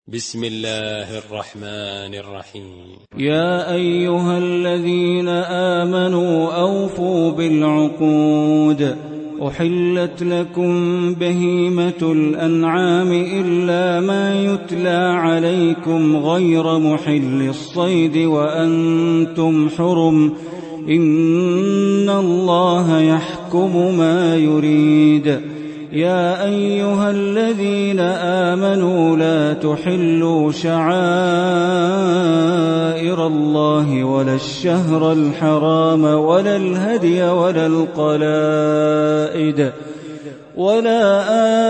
بسم الله الرحمن الرحيم. يا أيها الذين آمنوا أوفوا بالعقود. أحلت لكم بهيمة الأنعام إلا ما يتلى عليكم غير محل الصيد وأنتم حرم، إن الله يحكم ما يريد. يا أيها الذين آمنوا لا تحلوا شعائر الله ولا الشهر الحرام ولا الهدي ولا القلائد ولا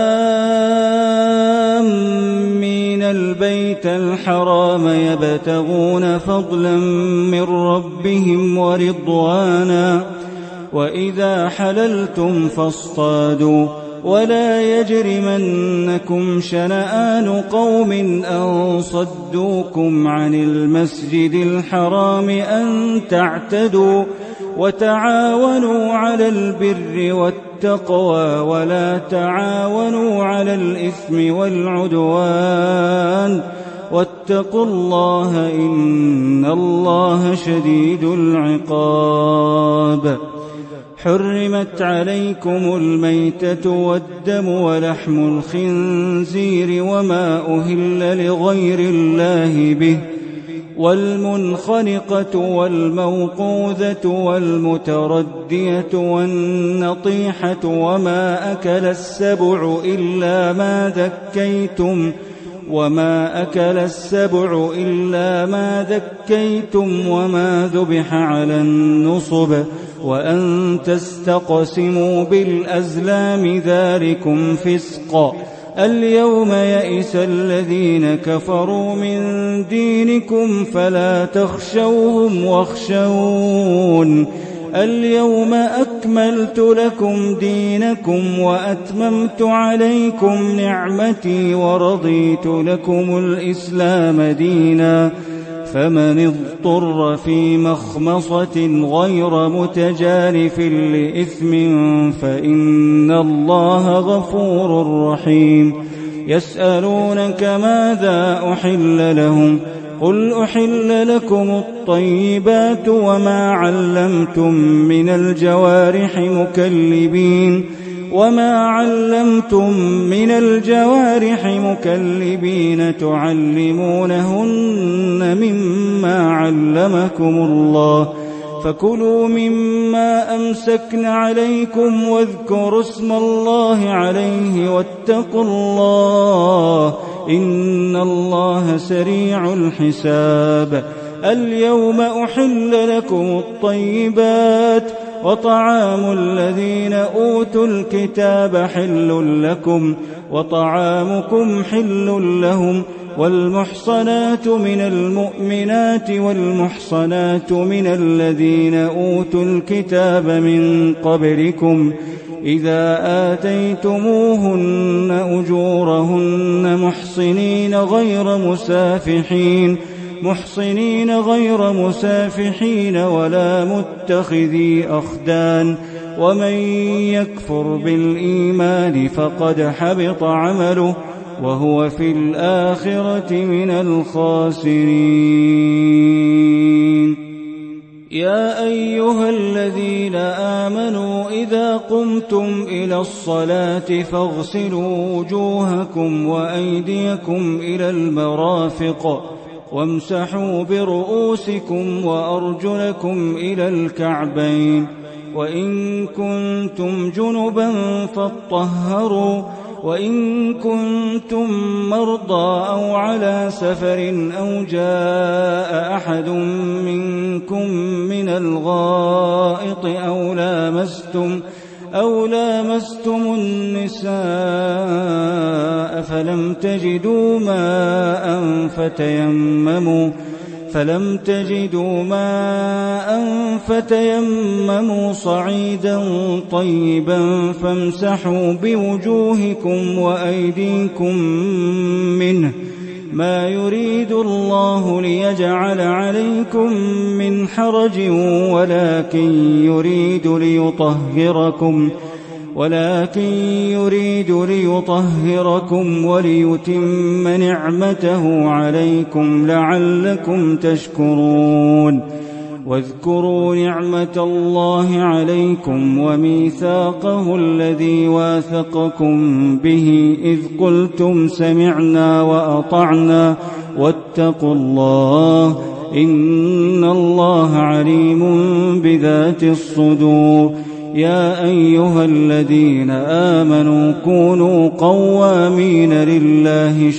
آمين البيت الحرام يبتغون فضلا من ربهم ورضوانا، وإذا حللتم فاصطادوا، ولا يجرمنكم شنآن قوم أن صدوكم عن المسجد الحرام أن تعتدوا، وتعاونوا على البر والتقوى ولا تعاونوا على الإثم والعدوان، واتقوا الله إن الله شديد العقاب. حرمت عليكم الميتة والدم ولحم الخنزير وما أهل لغير الله به، والمنخنقة والموقوذة والمتردية والنطيحة وما أكل السبع إلا ما ذكيتم وما ذبح على النصب، وأن تستقسموا بالأزلام ذلكم فسق. اليوم يئس الذين كفروا من دينكم فلا تخشوهم واخشون. اليوم أكملت لكم دينكم وأتممت عليكم نعمتي ورضيت لكم الإسلام دينا، فمن اضطر في مخمصة غير متجانف لإثم فإن الله غفور رحيم. يسألونك ماذا أحل لهم؟ قل أحل لكم الطيبات وما علمتم من الجوارح مكلبين تعلمونهن مما علمكم الله، فكلوا مما أمسكن عليكم واذكروا اسم الله عليه واتقوا الله إن الله سريع الحساب. اليوم أحل لكم الطيبات، وطعام الذين أوتوا الكتاب حل لكم وطعامكم حل لهم، والمحصنات من المؤمنات والمحصنات من الذين أوتوا الكتاب من قبلكم إذا آتيتموهن أجورهن محصنين غير مسافحين ولا متخذي أخدان، ومن يكفر بالإيمان فقد حبط عمله وهو في الآخرة من الخاسرين. يا أيها الذين آمنوا إذا قمتم إلى الصلاة فاغسلوا وجوهكم وأيديكم إلى المرافق وامسحوا برؤوسكم وأرجلكم إلى الكعبين، وإن كنتم جنبا فاطهروا، وإن كنتم مرضى أو على سفر أو جاء أحد منكم من الغائط أو لامستم النساء فلم تجدوا ماء فتيمموا صعيدا طيبا فامسحوا بوجوهكم وأيديكم منه، ما يريد الله ليجعل عليكم من حرج ولكن يريد ليطهركم ولكن يريد ليطهركم وليتم نعمته عليكم لعلكم تشكرون. واذكروا نعمة الله عليكم وميثاقه الذي واثقكم به إذ قلتم سمعنا وأطعنا واتقوا الله إن الله عليم بذات الصدور. يا أيها الذين آمنوا كونوا قوامين لله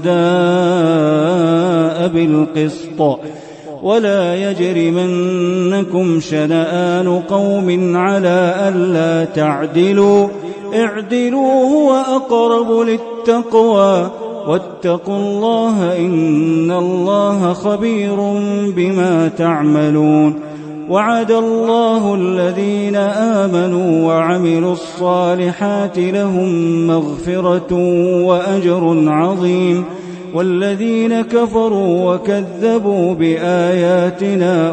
شهداء بالقسط ولا يجرمنكم شنآن قوم على ألا تعدلوا اعدلوا هو أقرب للتقوى واتقوا الله إن الله خبير بما تعملون. وعد الله الذين آمنوا وعملوا الصالحات لهم مغفرة وأجر عظيم والذين كفروا وكذبوا بآياتنا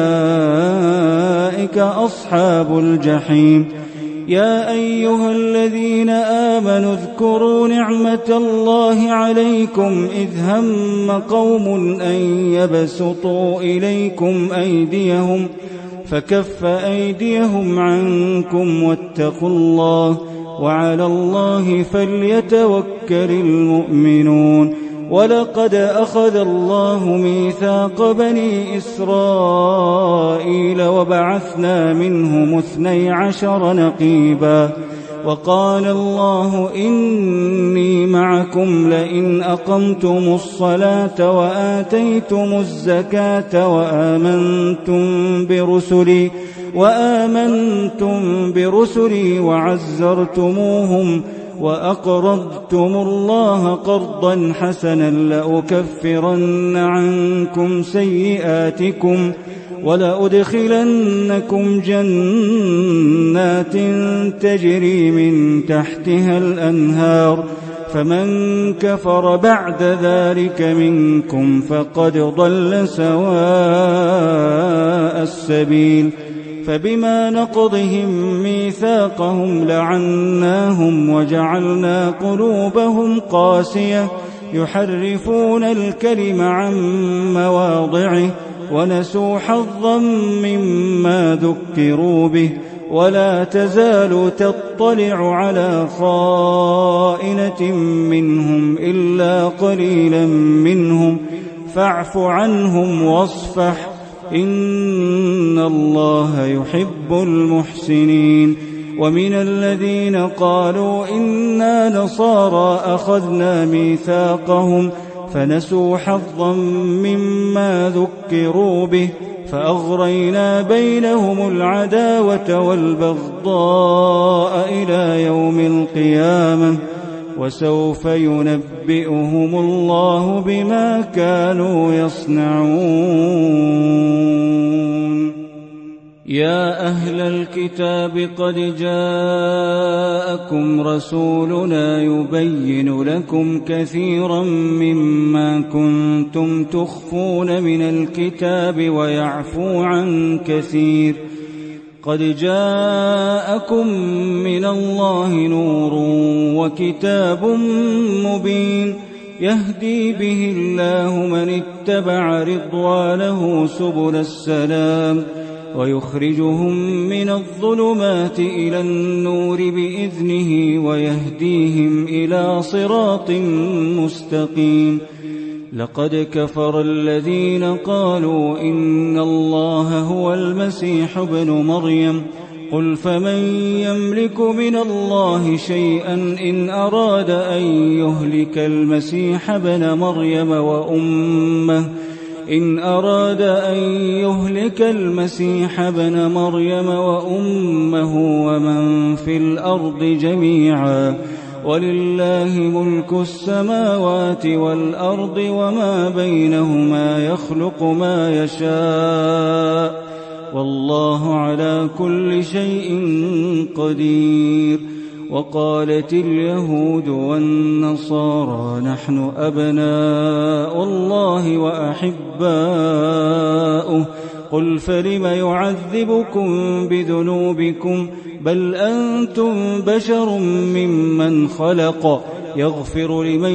أولئك أصحاب الجحيم. يا أيها الذين آمنوا اذكروا نعمة الله عليكم إذ هم قوم أن يبسطوا إليكم أيديهم فكف أيديهم عنكم واتقوا الله وعلى الله فليتوكل المؤمنون. ولقد أخذ الله ميثاق بني إسرائيل وبعثنا منهم 12 نقيبا وقال الله إني معكم لئن أقمتم الصلاة وآتيتم الزكاة وآمنتم برسلي وعزرتموهم وأقرضتم الله قرضا حسنا لأكفرن عنكم سيئاتكم ولأدخلنكم جنات تجري من تحتها الأنهار فمن كفر بعد ذلك منكم فقد ضل سواء السبيل. فبما نقضهم ميثاقهم لعناهم وجعلنا قلوبهم قاسية يحرفون الكلم عن مواضعه ونسوا حظا مما ذكروا به ولا تزال تطلع على خائنة منهم إلا قليلا منهم فاعف عنهم واصفح إن الله يحب المحسنين. ومن الذين قالوا إنا نصارى أخذنا ميثاقهم فنسوا حظا مما ذكروا به فأغرينا بينهم العداوة والبغضاء إلى يوم القيامة وسوف ينبئهم الله بما كانوا يصنعون. يا أهل الكتاب قد جاءكم رسولنا يبين لكم كثيرا مما كنتم تخفون من الكتاب ويعفو عن كثير. قد جاءكم من الله نور وكتاب مبين يهدي به الله من اتبع رضوانه سبل السلام ويخرجهم من الظلمات إلى النور بإذنه ويهديهم إلى صراط مستقيم. لقد كفر الذين قالوا إن الله هو المسيح ابن مريم قل فمن يملك من الله شيئا إن أراد أن يهلك المسيح ابن مريم وأمه ومن في الأرض جميعا ولله ملك السماوات والأرض وما بينهما يخلق ما يشاء والله على كل شيء قدير. وقالت اليهود والنصارى نحن أبناء الله وأحباؤه قل فلم يعذبكم بذنوبكم بل أنتم بشر ممن خلق يغفر لمن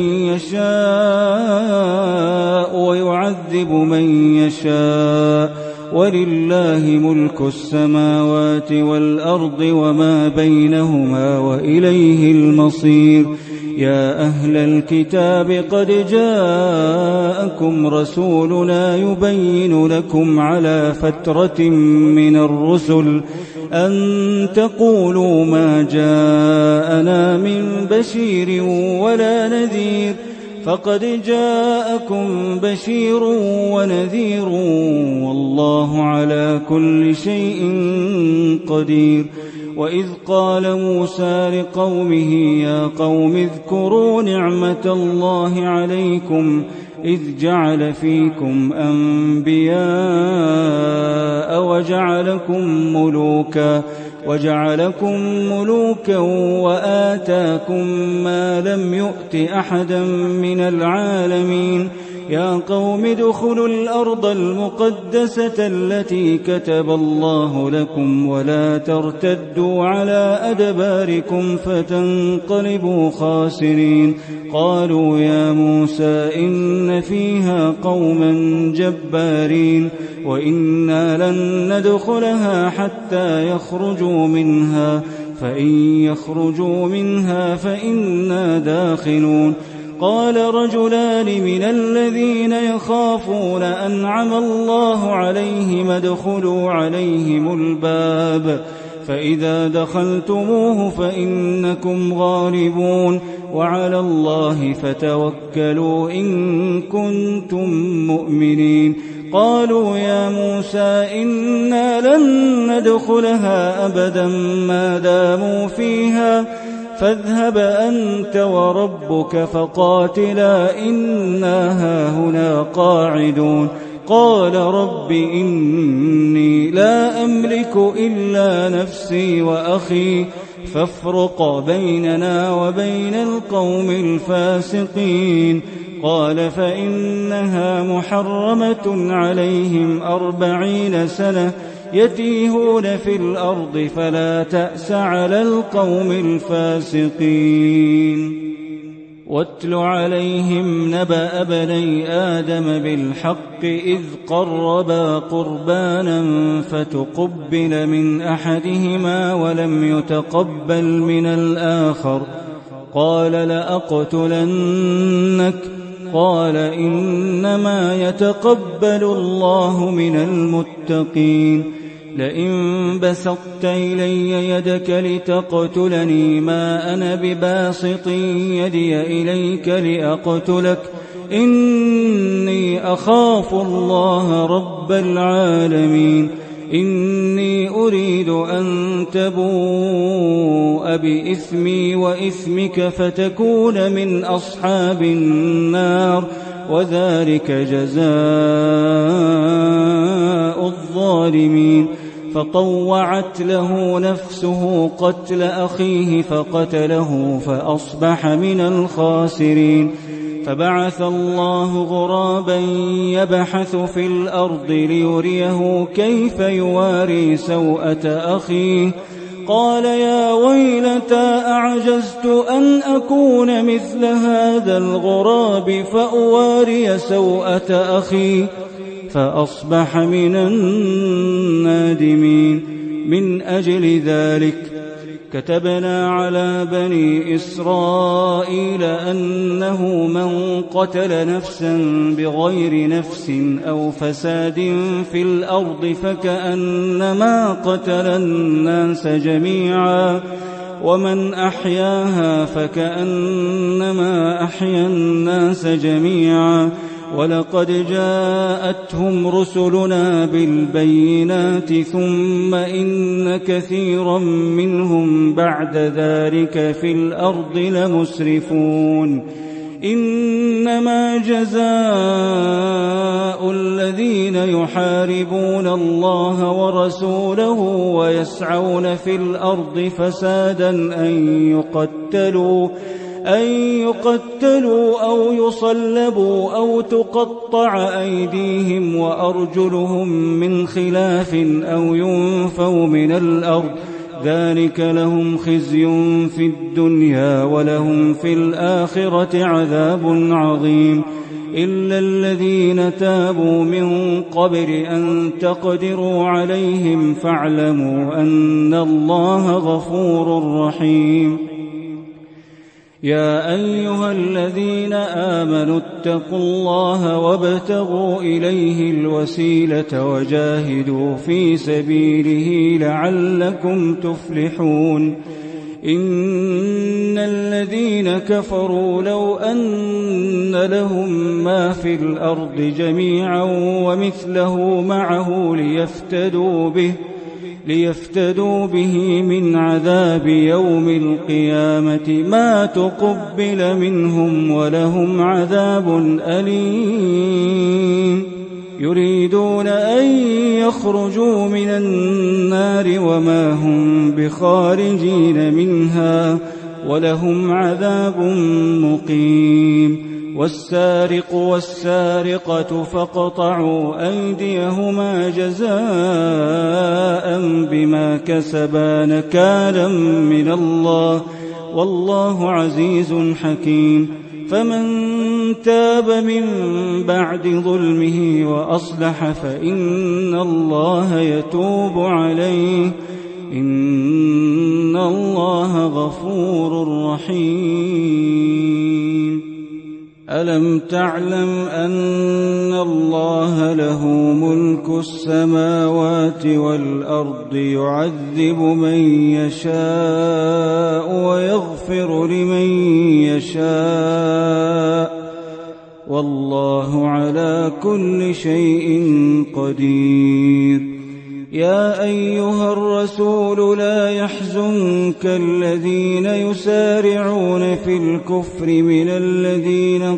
يشاء ويعذب من يشاء ولله ملك السماوات والأرض وما بينهما وإليه المصير. يا أهل الكتاب قد جاءكم رسولنا يبين لكم على فترة من الرسل أن تقولوا ما جاءنا من بشير ولا نذير فقد جاءكم بشير ونذير والله على كل شيء قدير. وإذ قال موسى لقومه يا قوم اذكروا نعمة الله عليكم إذ جعل فيكم أنبياء وجعلكم ملوكا وآتاكم ما لم يؤت أحدا من العالمين. يا قوم ادخلوا الأرض المقدسة التي كتب الله لكم ولا ترتدوا على أدباركم فتنقلبوا خاسرين. قالوا يا موسى إن فيها قوما جبارين وإنا لن ندخلها حتى يخرجوا منها فإن يخرجوا منها فإنا داخلون. قال رجلان من الذين يخافون أنعم الله عليهم ادخلوا عليهم الباب فإذا دخلتموه فإنكم غالبون وعلى الله فتوكلوا إن كنتم مؤمنين. قالوا يا موسى إنا لن ندخلها أبدا ما داموا فيها فاذهب أنت وربك فقاتلا إنا هاهنا قاعدون. قال رب إني لا أملك إلا نفسي وأخي فافرق بيننا وبين القوم الفاسقين. قال فإنها محرمة عليهم 40 سنة يتيهون في الأرض فلا تأس على القوم الفاسقين. واتل عليهم نبأ بني آدم بالحق إذ قربا قربانا فتقبل من أحدهما ولم يتقبل من الآخر قال لأقتلنك قال إنما يتقبل الله من المتقين. لئن بسطت إلي يدك لتقتلني ما أنا بباسط يدي إليك لأقتلك إني أخاف الله رب العالمين. إني أريد أن تبوء بإثمي وإثمك فتكون من أصحاب النار وذلك جزاء الظالمين. فطوعت له نفسه قتل أخيه فقتله فأصبح من الخاسرين. فبعث الله غرابا يبحث في الأرض ليريه كيف يواري سوءة أخيه قال يا ويلتى أعجزت أن أكون مثل هذا الغراب فأواري سوءة أخي فأصبح من النادمين. من أجل ذلك كتبنا على بني إسرائيل أنه من قتل نفسا بغير نفس أو فساد في الأرض فكأنما قتل الناس جميعا ومن أحياها فكأنما أحيا الناس جميعا. ولقد جاءتهم رسلنا بالبينات ثم إن كثيرا منهم بعد ذلك في الأرض لمسرفون. إنما جزاء الذين يحاربون الله ورسوله ويسعون في الأرض فسادا أن يقتلوا أو يصلبوا أو تقطع أيديهم وأرجلهم من خلاف أو ينفوا من الأرض ذلك لهم خزي في الدنيا ولهم في الآخرة عذاب عظيم إلا الذين تابوا من قبل أن تقدروا عليهم فاعلموا أن الله غفور رحيم يا أيها الذين آمنوا اتقوا الله وابتغوا إليه الوسيلة وجاهدوا في سبيله لعلكم تفلحون إن الذين كفروا لو أن لهم ما في الأرض جميعا ومثله معه ليفتدوا به من عذاب يوم القيامة ما تقبل منهم ولهم عذاب أليم يريدون أن يخرجوا من النار وما هم بخارجين منها ولهم عذاب مقيم والسارق والسارقة فاقطعوا أيديهما جزاء بما كسبا نكالا من الله والله عزيز حكيم فمن تاب من بعد ظلمه وأصلح فإن الله يتوب عليه إن الله غفور رحيم ألم تعلم أن الله له ملك السماوات والأرض يعذب من يشاء ويغفر لمن يشاء والله على كل شيء قدير يا أيها الرسول لا يحزنك الذين يسارعون في الكفر من الذين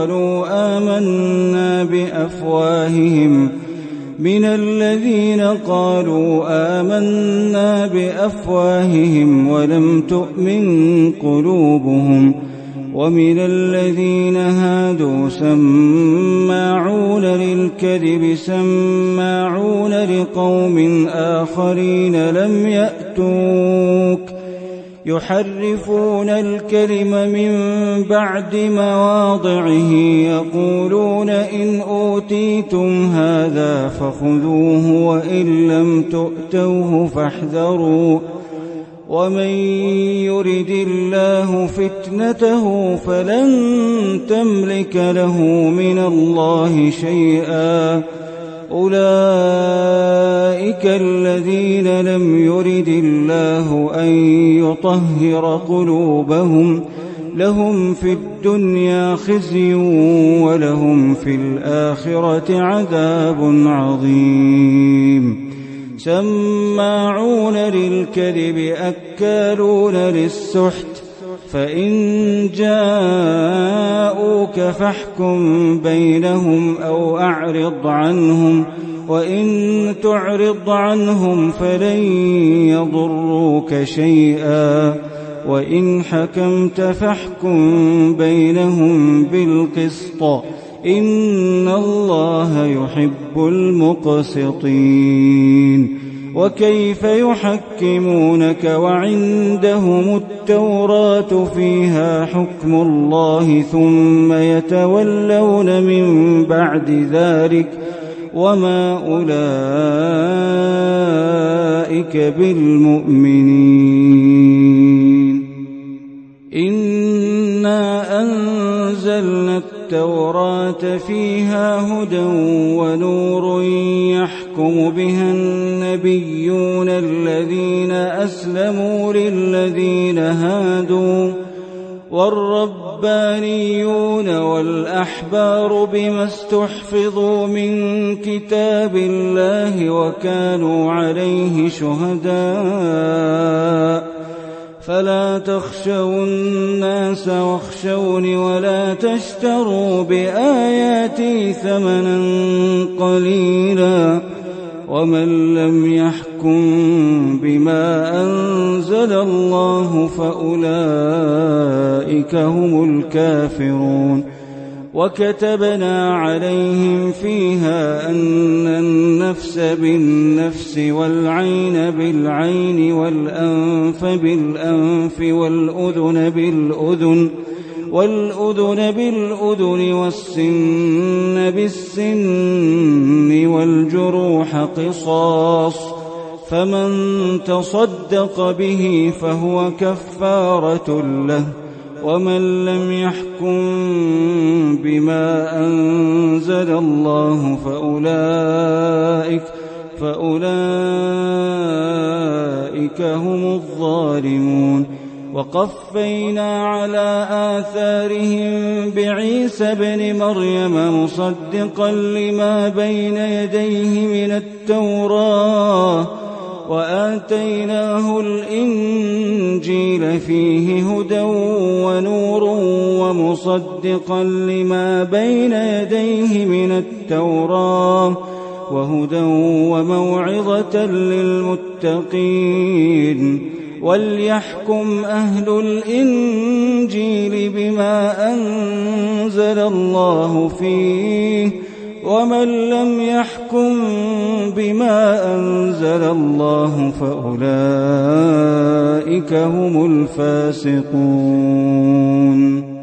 قالوا آمنا بأفواههم ولم تؤمن قلوبهم ومن الذين هادوا سماعون للكذب سماعون لقوم آخرين لم يأتوك يحرفون الكلم من بعد مواضعه يقولون إن أوتيتم هذا فخذوه وإن لم تؤتوه فاحذروا ومن يرد الله فتنته فلن تملك له من الله شيئا أولئك الذين لم يرد الله أن يطهر قلوبهم لهم في الدنيا خزي ولهم في الآخرة عذاب عظيم سماعون للكذب أكالون للسحت فإن جاءوك فاحكم بينهم أو أعرض عنهم وإن تعرض عنهم فلن يضروك شيئا وإن حكمت فاحكم بينهم بالقسط إن الله يحب المقسطين وكيف يحكمونك وعندهم التوراة فيها حكم الله ثم يتولون من بعد ذلك وما أولئك بالمؤمنين إنا أنزلنا التوراة فيها هدى ونور يحكم بها النبيون الذين أسلموا للذين هادوا والربانيون والأحبار بما استحفظوا من كتاب الله وكانوا عليه شهداء فلا تخشوا الناس واخشوني ولا تشتروا بآياتي ثمنا قليلا ومن لم يحكم بما أنزل الله فأولئك فأولئك هم الكافرون. وكتبنا عليهم فيها أن النفس بالنفس والعين بالعين والأنف بالأنف والأذن بالأذن والسن بالسن والجروح قصاص، فمن تصدق به فهو كفارة له، ومن لم يحكم بما أنزل الله فأولئك هم الظالمون. وقفينا على آثارهم بعيسى ابن مريم مصدقا لما بين يديه من التوراة، وآتيناه الإنجيل فيه هدى ونور ومصدقا لما بين يديه من التوراة وهدى وموعظة للمتقين. وليحكم أهل الإنجيل بما أنزل الله فيه، ومن لم يحكم بما أنزل الله فأولئك هم الفاسقون.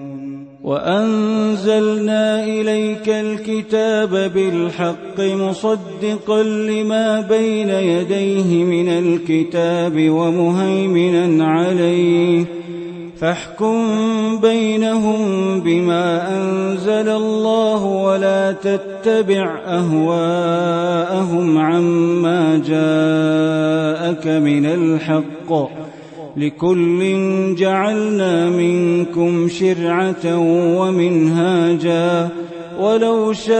وأنزلنا إليك الكتاب بالحق مصدقا لما بين يديه من الكتاب ومهيمنا عليه، فاحكم بينهم بما أنزل الله ولا تتبع أهواءهم عما جاءك من الحق، لكل جعلنا منكم شرعة ومنهاجا، ولو شاء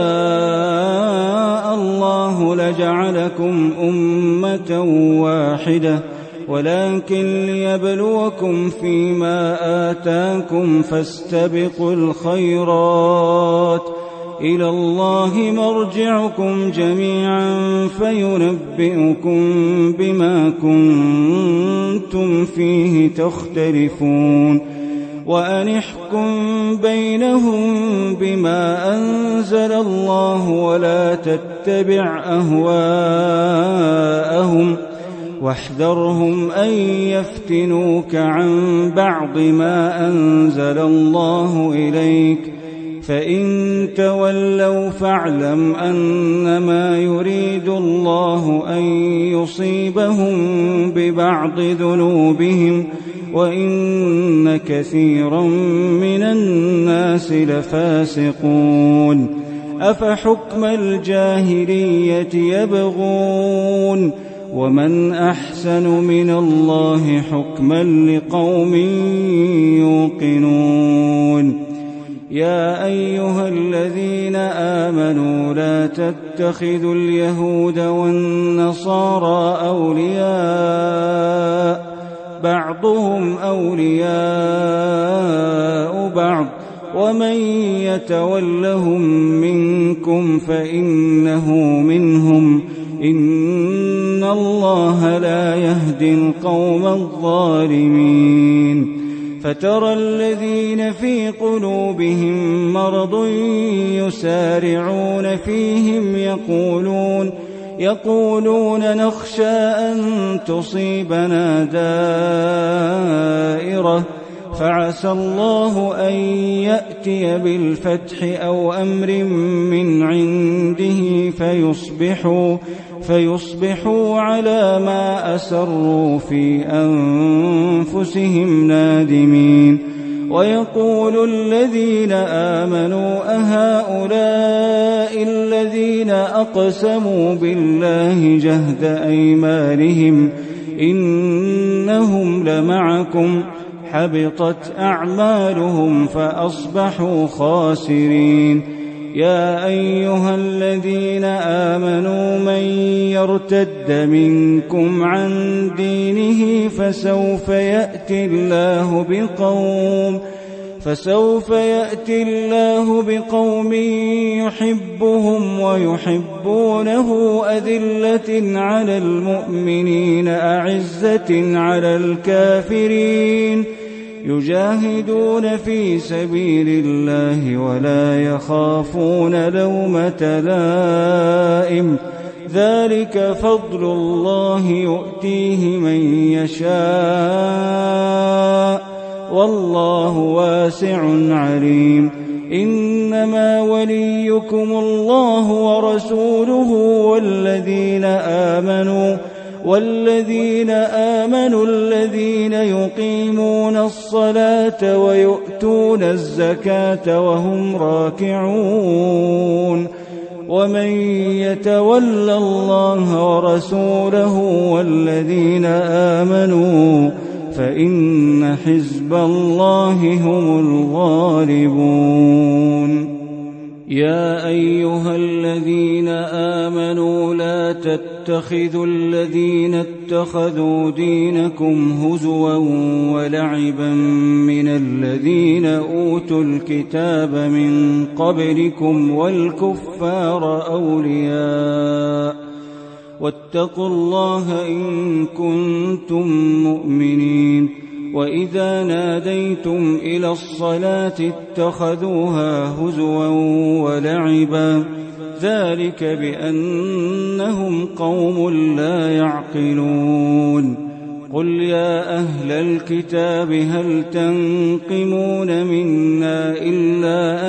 الله لجعلكم أمة واحدة، ولكن ليبلوكم فيما آتاكم، فاستبقوا الخيرات، إلى الله مرجعكم جميعا فينبئكم بما كنتم فيه تختلفون. وأن احكم بينهم بما أنزل الله ولا تتبع أهواءهم، واحذرهم أن يفتنوك عن بعض ما أنزل الله إليك، فإن تولوا فاعلم أنما يريد الله أن يصيبهم ببعض ذنوبهم، وإن كثيرا من الناس لفاسقون. أفحكم الجاهلية يبغون، ومن أحسن من الله حكما لقوم يوقنون. يا أيها الذين آمنوا لا تتخذوا اليهود والنصارى أولياء، بعضهم أولياء بعض، ومن يتولهم منكم فإنه منهم، إن الله لا يهدي القوم الظالمين. فترى الذين في قلوبهم مرض يسارعون فيهم يقولون نخشى أن تصيبنا دائرة، فعسى الله أن يأتي بالفتح أو أمر من عنده فيصبحوا على ما أسروا في أنفسهم نادمين. ويقول الذين آمنوا أهؤلاء الذين أقسموا بالله جهد أيمانهم إنهم لمعكم، حبطت أعمالهم فأصبحوا خاسرين. يا أيها الذين آمنوا من يرتد منكم عن دينه فسوف يأتي الله بقوم يحبهم ويحبونه أذلة على المؤمنين أعزة على الكافرين يجاهدون في سبيل الله ولا يخافون لومة لائم ذلك فضل الله يؤتيه من يشاء والله واسع عليم إنما وليكم الله ورسوله والذين آمنوا الذين يقيمون الصلاة ويؤتون الزكاة وهم راكعون ومن يتول الله ورسوله والذين آمنوا فإن حزب الله هم الغالبون يا أيها الذين آمنوا لا تتخذوا الذين اتخذوا دينكم هزوا ولعبا من الذين أوتوا الكتاب من قبلكم والكفار أولياء واتقوا الله إن كنتم مؤمنين وإذا ناديتم إلى الصلاة اتخذوها هزوا ولعبا ذلك بأنهم قوم لا يعقلون قل يا أهل الكتاب هل تنقمون منا إلا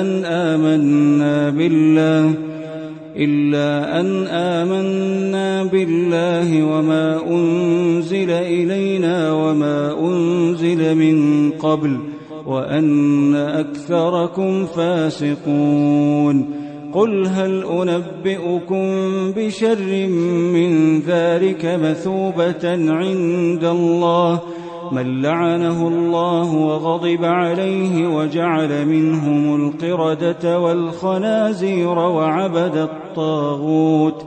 أن آمنا بالله وما أنزل إلينا وما أنزل من قبل وأن أكثركم فاسقون قل هل أنبئكم بشر من ذلك مثوبة عند الله من لعنه الله وغضب عليه وجعل منهم القردة والخنازير وعبد الطاغوت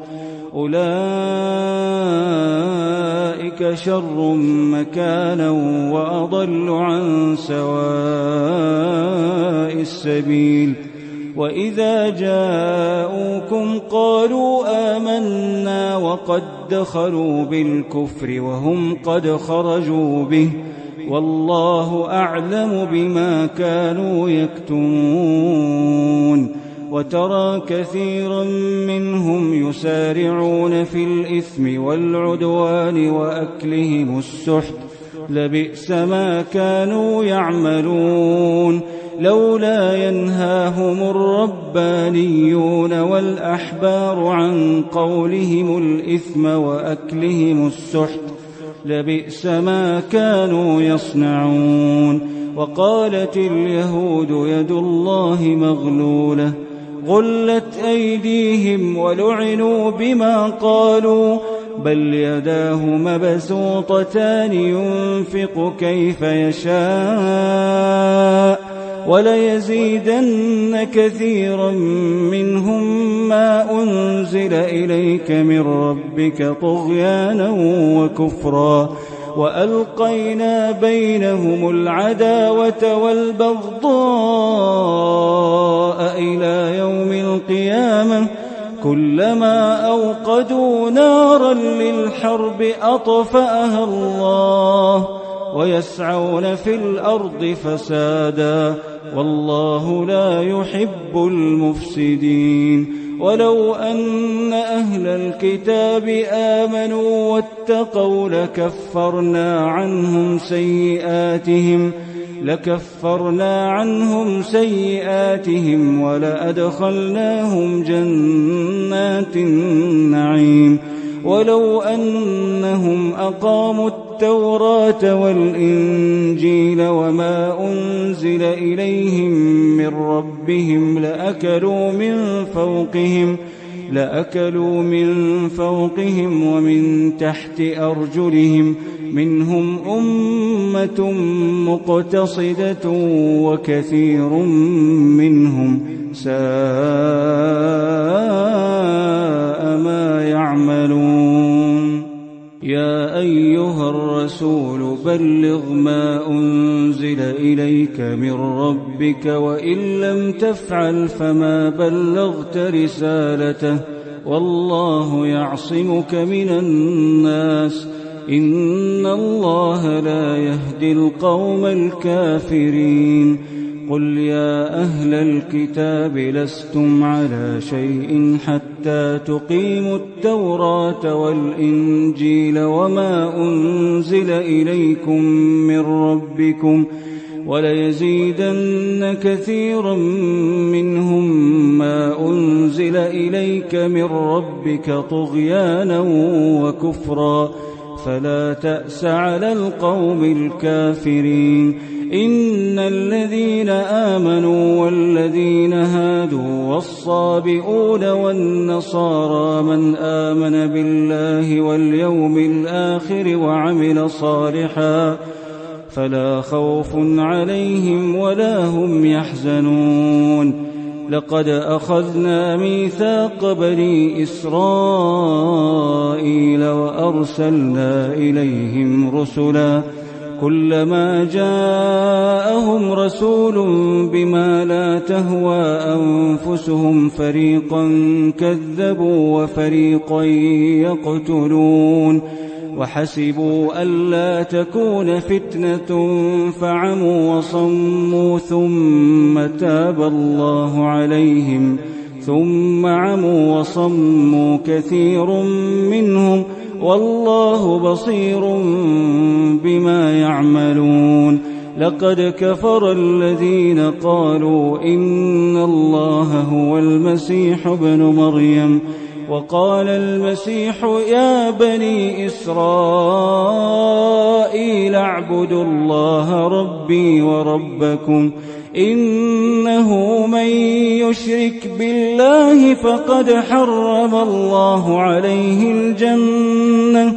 أولئك شر مكانا وأضل عن سواء السبيل وإذا جاءوكم قالوا آمنا وقد دخلوا بالكفر وهم قد خرجوا به والله أعلم بما كانوا يكتمون وترى كثيرا منهم يسارعون في الإثم والعدوان وأكلهم السحت لبئس ما كانوا يعملون لولا ينهاهم الربانيون والأحبار عن قولهم الإثم وأكلهم السحت لبئس ما كانوا يصنعون وقالت اليهود يد الله مغلولة غلت أيديهم ولعنوا بما قالوا بل يداه مبسوطتان ينفق كيف يشاء وليزيدن كثيرا منهم ما أنزل إليك من ربك طغيانا وكفرا وألقينا بينهم العداوة والبغضاء إلى يوم القيامة كلما أوقدوا نارا للحرب أطفأها الله ويسعون في الأرض فسادا والله لا يحب المفسدين ولو أن أهل الكتاب آمنوا واتقوا لكفرنا عنهم سيئاتهم ولأدخلناهم جنات النعيم ولو أنهم أقاموا التوراة والإنجيل وما أنزل إليهم من ربهم لأكلوا من فوقهم ومن تحت أرجلهم منهم أمة مقتصدة وكثير منهم ساء ما يعملون يا أيها الرسول بلغ ما أنزل إليك من ربك وإن لم تفعل فما بلغت رسالته والله يعصمك من الناس إن الله لا يهدي القوم الكافرين قل يا أهل الكتاب لستم على شيء حتى تقيموا التوراة والإنجيل وما أنزل إليكم من ربكم وليزيدن كثيرا منهم ما أنزل إليك من ربك طغيانا وكفرا فلا تأس على القوم الكافرين إن الذين آمنوا والذين هادوا والصابئون والنصارى من آمن بالله واليوم الآخر وعمل صالحا فلا خوف عليهم ولا هم يحزنون لقد أخذنا ميثاق بني إسرائيل وأرسلنا إليهم رسلا كلما جاءهم رسول بما لا تهوى أنفسهم فريقا كذبوا وفريقا يقتلون وحسبوا ألا تكون فتنة فعموا وصموا ثم تاب الله عليهم ثم عموا وصموا كثير منهم والله بصير بما يعملون لقد كفر الذين قالوا إن الله هو المسيح ابن مريم وقال المسيح يا بني إسرائيل اعبدوا الله ربي وربكم إنه من يشرك بالله فقد حرم الله عليه الجنة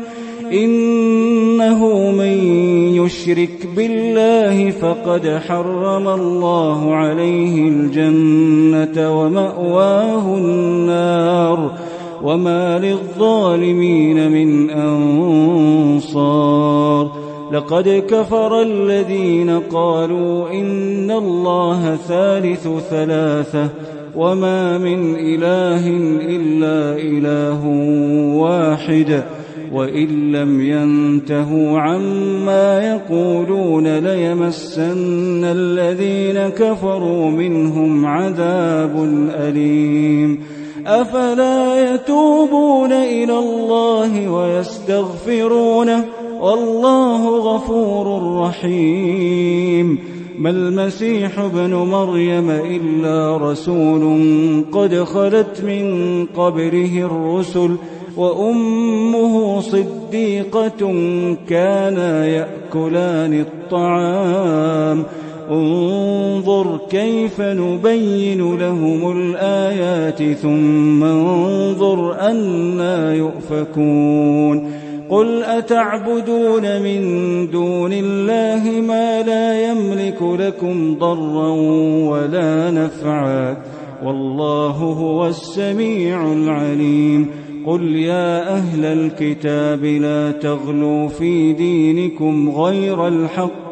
إنه من يشرك بالله فقد حرم الله عليه الجنة ومأواه النار وما للظالمين من أنصار لقد كفر الذين قالوا إن الله ثالث ثلاثة وما من إله إلا إله واحد وإن لم ينتهوا عما يقولون ليمسن الذين كفروا منهم عذاب أليم أفلا يتوبون إلى الله ويستغفرونه والله غفور رحيم ما المسيح ابن مريم إلا رسول قد خلت من قبله الرسل وأمه صديقة كانا يأكلان الطعام انظر كيف نبين لهم الآيات ثم انظر أنى يؤفكون قل أتعبدون من دون الله ما لا يملك لكم ضرا ولا نفعا والله هو السميع العليم قل يا أهل الكتاب لا تغلوا في دينكم غير الحق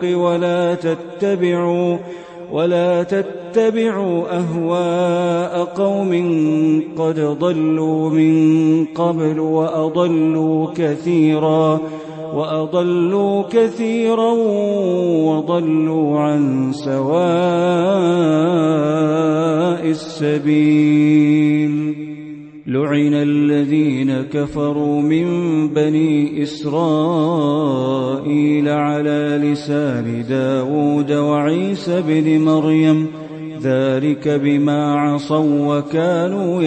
ولا تتبعوا أهواء قوم قد ضلوا من قبل وأضلوا كثيرا وضلوا عن سواء السبيل لعن الذين كفروا من بني إسرائيل على لسان داود وعيسى بن مريم ذلك بما عصوا وكانوا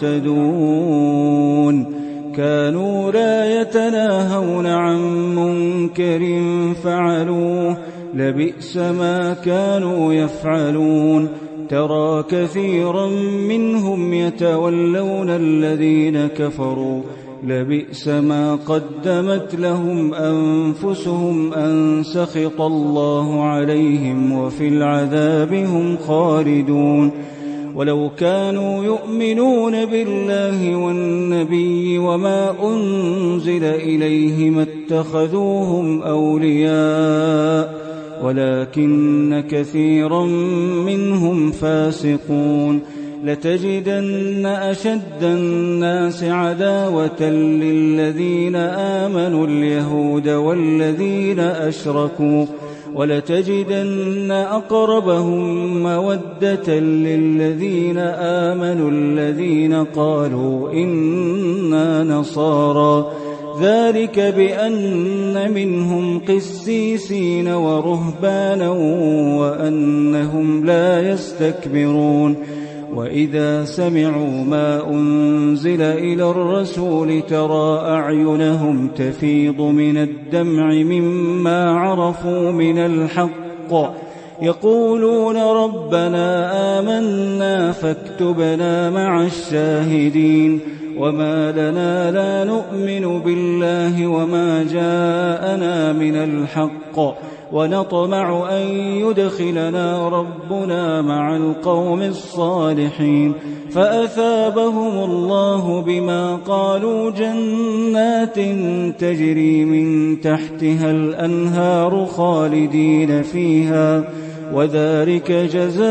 يعتدون كانوا لا يتناهون عن منكر فعلوه لبئس ما كانوا يفعلون ترى كثيرا منهم يتولون الذين كفروا لبئس ما قدمت لهم أنفسهم أن سخط الله عليهم وفي العذاب هم خالدون ولو كانوا يؤمنون بالله والنبي وما أنزل إليه ما اتخذوهم أولياء ولكن كثيرا منهم فاسقون لتجدن أشد الناس عداوة للذين آمنوا اليهود والذين أشركوا ولتجدن أقربهم مودة للذين آمنوا الذين قالوا إنا نصارى ذلك بأن منهم قسيسين ورهبانا وأنهم لا يستكبرون وإذا سمعوا ما أنزل إلى الرسول ترى أعينهم تفيض من الدمع مما عرفوا من الحق يقولون ربنا آمنا فاكتبنا مع الشاهدين وما لنا لا نؤمن بالله وما جاءنا من الحق ونطمع أن يدخلنا ربنا مع القوم الصالحين فأثابهم الله بما قالوا جنات تجري من تحتها الأنهار خالدين فيها وذلك جزاء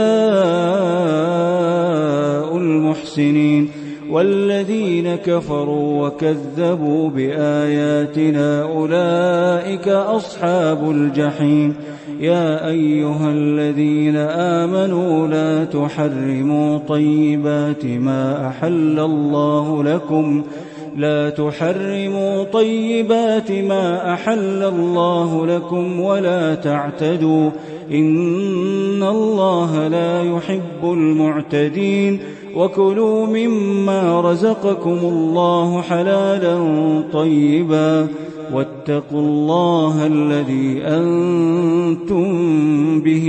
المحسنين والذين كفروا وكذبوا بآياتنا أولئك أصحاب الجحيم يا أيها الذين آمنوا لا تحرموا طيبات ما أحل الله لكم ولا تعتدوا إن الله لا يحب المعتدين وكلوا مما رزقكم الله حلالا طيبا واتقوا الله الذي أنتم به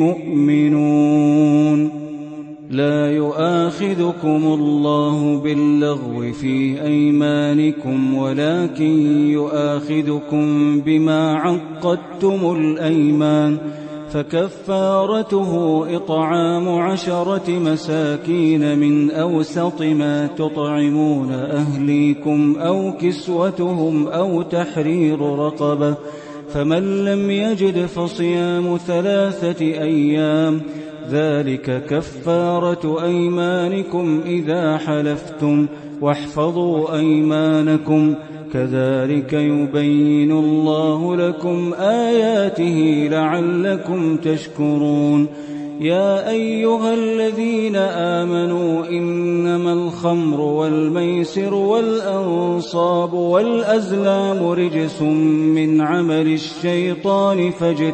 مؤمنون لا يؤاخذكم الله باللغو في أيمانكم ولكن يؤاخذكم بما عقدتم الأيمان فكفارته إطعام 10 مساكين من أوسط ما تطعمون أهليكم أو كسوتهم أو تحرير رقبة فمن لم يجد فصيام 3 أيام ذلك كفارة أيمانكم إذا حلفتم واحفظوا أيمانكم كذلك يبين الله لكم آياته لعلكم تشكرون يا أيها الذين آمنوا إنما الخمر والميسر والأنصاب والأزلام رجس من عمل الشيطان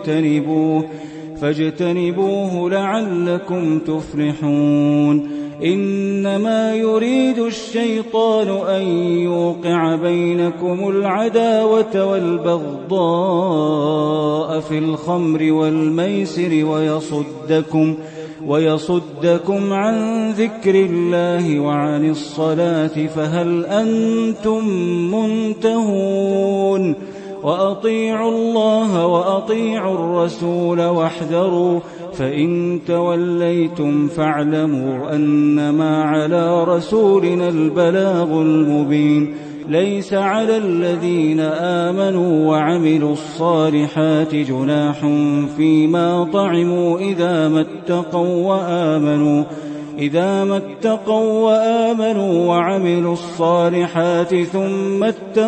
فاجتنبوه لعلكم تفلحون إنما يريد الشيطان أن يوقع بينكم العداوة والبغضاء في الخمر والميسر ويصدكم عن ذكر الله وعن الصلاة فهل أنتم منتهون وأطيعوا الله وأطيعوا الرسول واحذروا فإن توليتم فاعلموا أنما على رسولنا البلاغ المبين ليس على الذين آمنوا وعملوا الصالحات جناح فيما طعموا إذا ما اتقوا وآمنوا وعملوا الصالحات ثم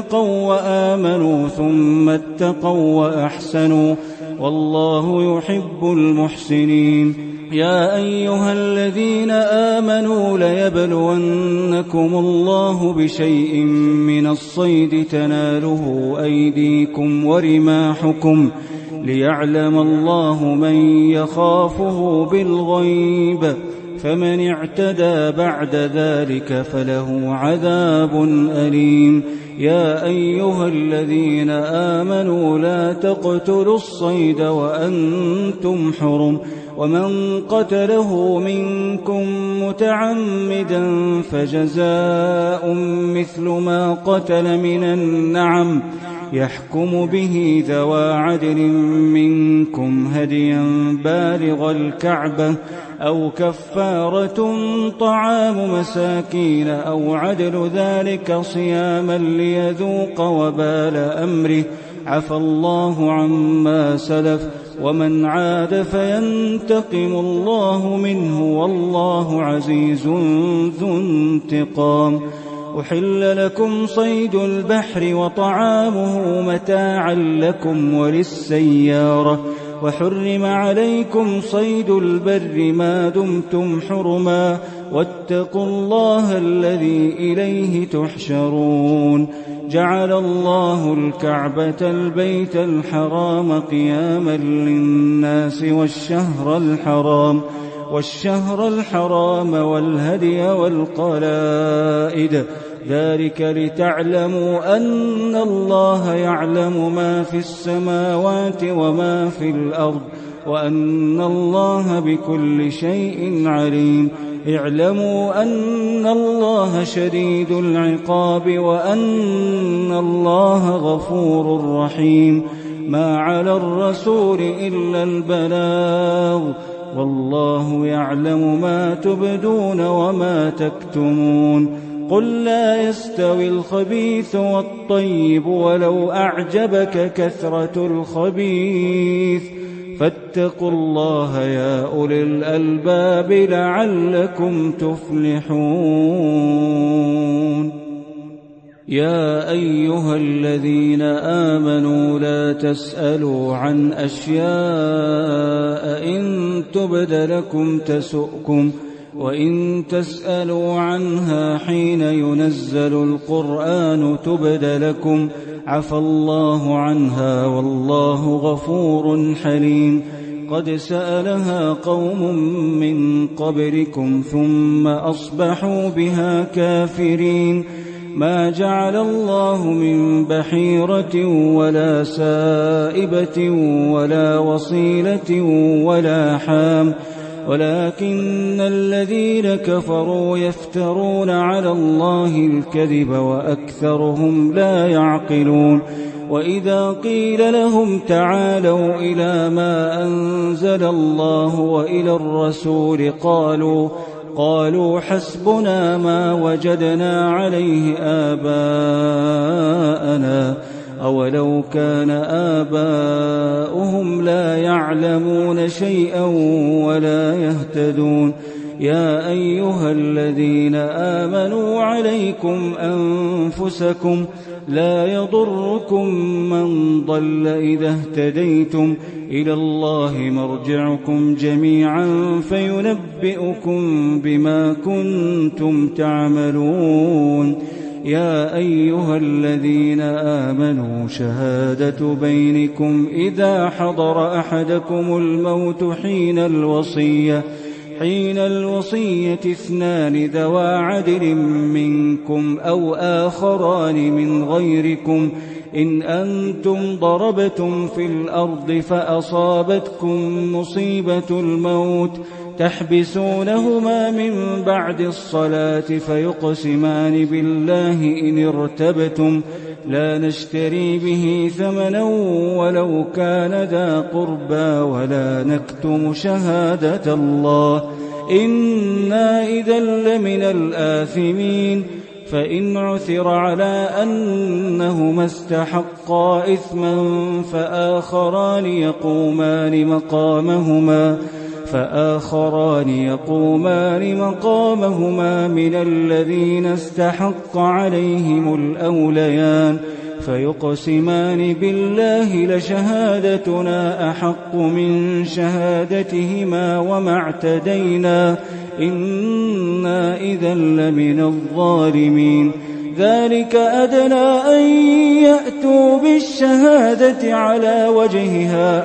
اتقوا وأحسنوا والله يحب المحسنين يا أيها الذين آمنوا ليبلونكم الله بشيء من الصيد تناله أيديكم ورماحكم ليعلم الله من يخافه بالغيب فمن اعتدى بعد ذلك فله عذاب أليم يا أيها الذين آمنوا لا تقتلوا الصيد وأنتم حرم ومن قتله منكم متعمدا فجزاء مثل ما قتل من النعم يحكم به ذوى عدل منكم هديا بالغ الكعبة أو كفارة طعام مساكين أو عدل ذلك صياما ليذوق وبال أمره عفى الله عما سلف ومن عاد فينتقم الله منه والله عزيز ذو انتقام. أحل لكم صيد البحر وطعامه متاعا لكم وللسيارة وحرم عليكم صيد البر ما دمتم حرما واتقوا الله الذي إليه تحشرون. جعل الله الكعبة البيت الحرام قياما للناس والشهر الحرام والهدي والقلائد ذلك لتعلموا أن الله يعلم ما في السماوات وما في الأرض وأن الله بكل شيء عليم. اعلموا أن الله شديد العقاب وأن الله غفور رحيم. ما على الرسول إلا البلاغ والله يعلم ما تبدون وما تكتمون. قل لا يستوي الخبيث والطيب ولو أعجبك كثرة الخبيث فاتقوا الله يا أولي الألباب لعلكم تفلحون. يا أيها الذين آمنوا لا تسألوا عن أشياء إن تبد لكم تسؤكم وإن تسألوا عنها حين ينزل القرآن تبد لكم عفى الله عنها والله غفور حليم. قد سألها قوم من قبلكم ثم أصبحوا بها كافرين. ما جعل الله من بحيرة ولا سائبة ولا وصيلة ولا حام ولكن الذين كفروا يفترون على الله الكذب وأكثرهم لا يعقلون. وإذا قيل لهم تعالوا إلى ما أنزل الله وإلى الرسول قالوا حسبنا ما وجدنا عليه آباءنا أولو كان آباؤهم لا يعلمون شيئا ولا يهتدون. يا أيها الذين آمنوا عليكم أنفسكم لا يضركم من ضل إذا اهتديتم إلى الله مرجعكم جميعا فينبئكم بما كنتم تعملون. يا أيها الذين آمنوا شهادة بينكم إذا حضر أحدكم الموت حين الوصية 2 ذوى عدل منكم أو آخران من غيركم إن أنتم ضربتم في الأرض فأصابتكم مصيبة الموت تحبسونهما من بعد الصلاة فيقسمان بالله إن ارتبتم لا نشتري به ثمنا ولو كان ذا قربى ولا نكتم شهادة الله إنا إذا لمن الآثمين. فإن عثر على أنهما استحقا إثما فآخران يقومان مقامهما من الذين استحق عليهم الأوليان فيقسمان بالله لشهادتنا أحق من شهادتهما وما اعتدينا إنا إذا لمن الظالمين. ذلك أدنى أن يأتوا بالشهادة على وجهها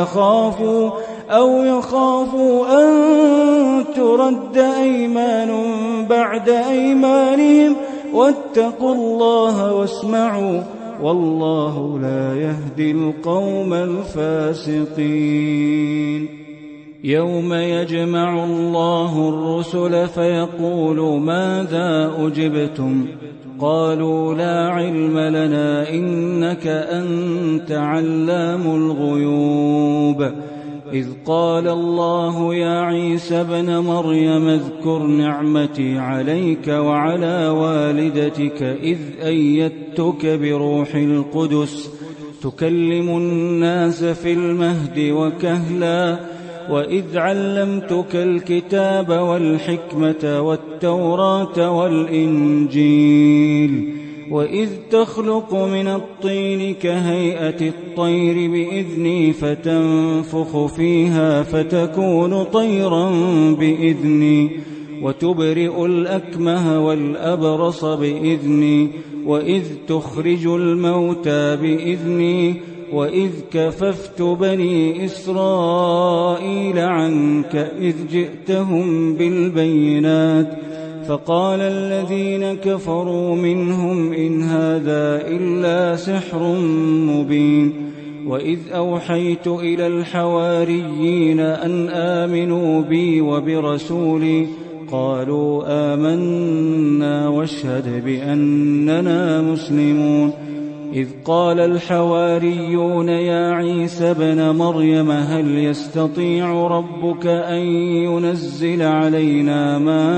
أو يخافوا أن ترد أيمان بعد أيمانهم واتقوا الله واسمعوا والله لا يهدي القوم الفاسقين. يوم يجمع الله الرسل فيقول ماذا أجبتم قالوا لا علم لنا إنك أنت علام الغيوب. إذ قال الله يا عيسى ابن مريم اذكر نعمتي عليك وعلى والدتك إذ أيدتك بروح القدس تكلم الناس في المهد وكهلا وإذ علمتك الكتاب والحكمة والتوراة والإنجيل وإذ تخلق من الطين كهيئة الطير بإذني فتنفخ فيها فتكون طيرا بإذني وتبرئ الأكمه والأبرص بإذني وإذ تخرج الموتى بإذني وإذ كففت بني إسرائيل عنك إذ جئتهم بالبينات فقال الذين كفروا منهم إن هذا إلا سحر مبين وإذ أوحيت إلى الحواريين أن آمنوا بي وبرسولي قالوا آمنا واشهد بأننا مسلمون إذ قال الحواريون يا عيسى ابن مريم هل يستطيع ربك أن ينزل علينا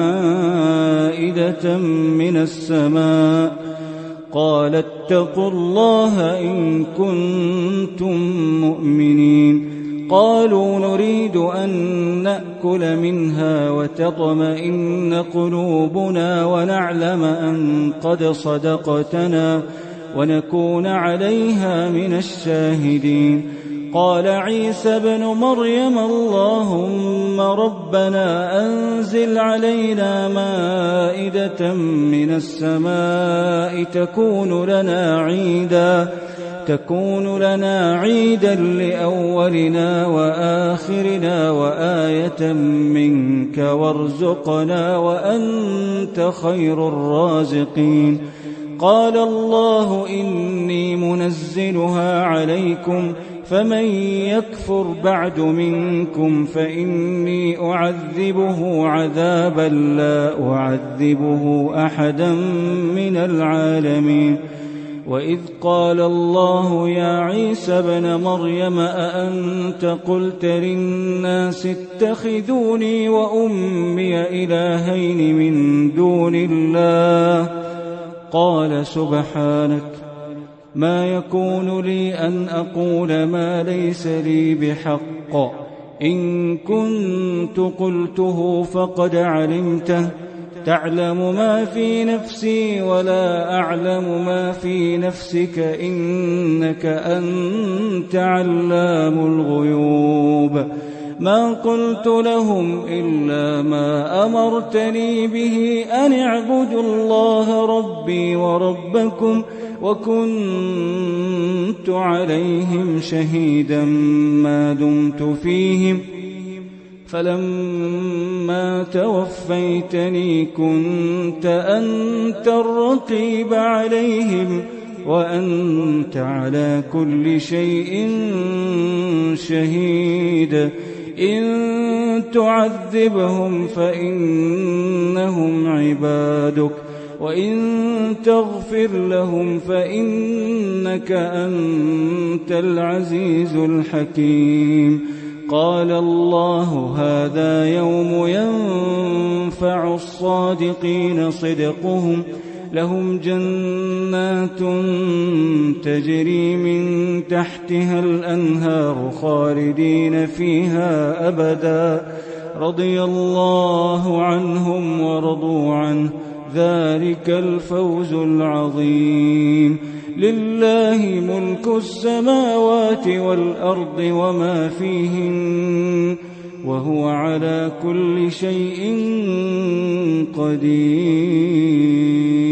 مائدة من السماء قال اتقوا الله إن كنتم مؤمنين قالوا نريد أن نأكل منها وتطمئن قلوبنا ونعلم أن قد صدقتنا ونكون عليها من الشاهدين قال عيسى ابن مريم اللهم ربنا أنزل علينا مائدة من السماء تكون لنا عيدا لأولنا وآخرنا وآية منك وارزقنا وأنت خير الرازقين قال الله إني منزلها عليكم فمن يكفر بعد منكم فإني أعذبه عذابا لا أعذبه أحدا من العالمين وإذ قال الله يا عيسى ابن مريم أأنت قلت للناس اتخذوني وأمي إلهين من دون الله قال سبحانك ما يكون لي أن أقول ما ليس لي بحق إن كنت قلته فقد علمته تعلم ما في نفسي ولا أعلم ما في نفسك إنك أنت علام الغيوب ما قلت لهم إلا ما أمرتني به أن اعبدوا الله ربي وربكم وكنت عليهم شهيدا ما دمت فيهم فلما توفيتني كنت أنت الرقيب عليهم وأنت على كل شيء شهيد إن تعذبهم فإنهم عبادك وإن تغفر لهم فإنك أنت العزيز الحكيم قال الله هذا يوم ينفع الصادقين صدقهم لهم جنات تجري من تحتها الأنهار خالدين فيها أبدا رضي الله عنهم ورضوا عنه ذلك الفوز العظيم لله ملك السماوات والأرض وما فيهن وهو على كل شيء قدير